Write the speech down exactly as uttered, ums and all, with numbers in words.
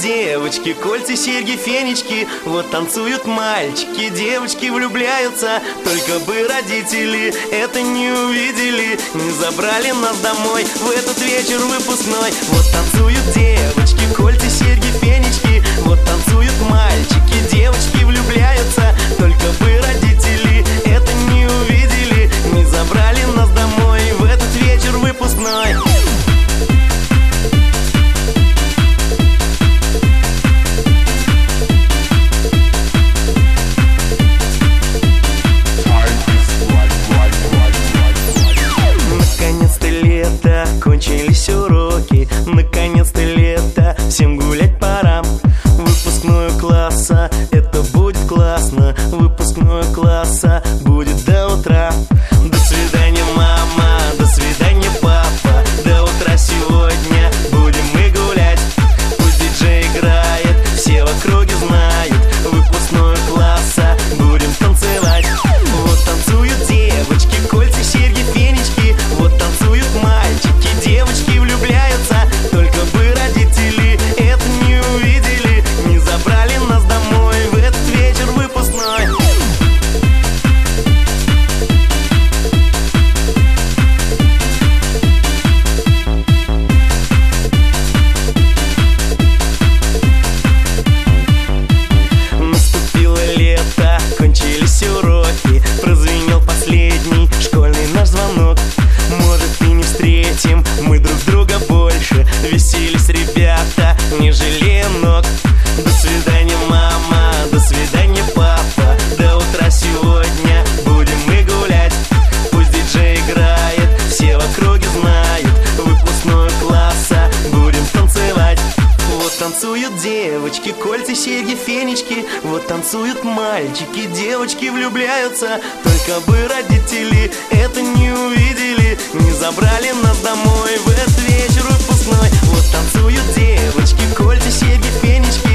девочки, кольца, серьги, фенечки. Вот танцуют мальчики, девочки влюбляются. Только бы родители это не увидели, не забрали нас домой в этот вечер выпускной. Вот танцуют девочки, кольца, серьги, фенечки. Вот танцуют мальчики, девочки влюбляются. Только бы родители это не увидели, не забрали нас домой в этот вечер выпускной. Наконец-то лето, кончились уроки. Наконец-то лето, всем гулять пора. Выпускной класса, это будет классно. Выпускной класса будет до утра. До свидания, мама, до свидания, папа. До утра сегодня будем мы гулять. Пусть диджей играет, все в округе знают. Выпускной класса будем танцевать. Вот танцуют девочки, кольца, серьги, фенечки. Вот танцуют мальчики, девочки влюбляются. Только бы родители это не увидели, не забрали нас домой в этот вечер выпускной. Наступило лето, кончились уроки. Прозвенел последний школьный наш звонок. Может, и не встретим мы друг друга больше. Веселись, ребята, не жалея ног. До свидания, мама, до свидания, папа. До утра сегодня будем мы гулять. Пусть диджей играет, все в округе знают. Выпускной класса будем танцевать. Вот танцуют девочки, кольца, серьги, фенечки. Вот танцуют мальчики, девочки влюбляются. Только бы родители это не увидели, не забрали нас домой в этот вечер выпускной. Вот танцуют девочки, кольца, серьги, фенечки.